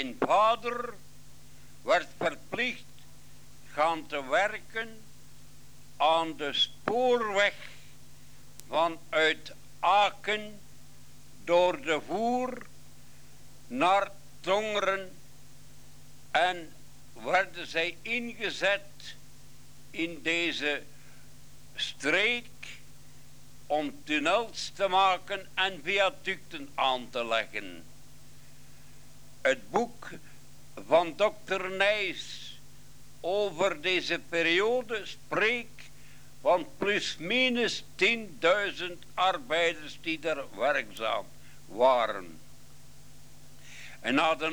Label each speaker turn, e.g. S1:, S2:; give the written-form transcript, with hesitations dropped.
S1: Mijn vader werd verplicht gaan te werken aan de spoorweg vanuit Aken door de Voer naar Tongeren en werden zij ingezet in deze streek om tunnels te maken en viaducten aan te leggen. Het boek van dokter Nijs over deze periode spreekt van plusminus 10.000 arbeiders die er werkzaam waren. En na de